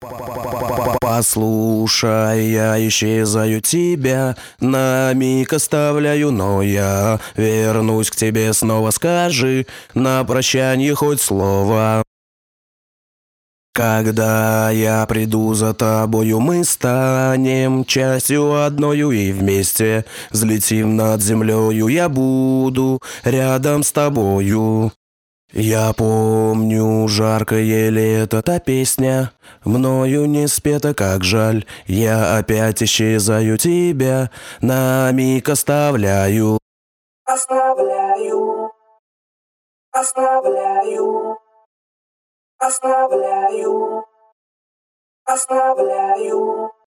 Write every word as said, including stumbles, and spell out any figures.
Послушай, я исчезаю тебя, на миг оставляю, но я вернусь к тебе снова. Скажи на прощанье хоть слово. Когда я приду за тобою, мы станем частью одною, и вместе взлетим над землею. Я буду рядом с тобою. Я помню жаркое лето, та песня мною не спета, как жаль. Я опять исчезаю, тебя на миг оставляю. Оставляю, оставляю, оставляю, оставляю.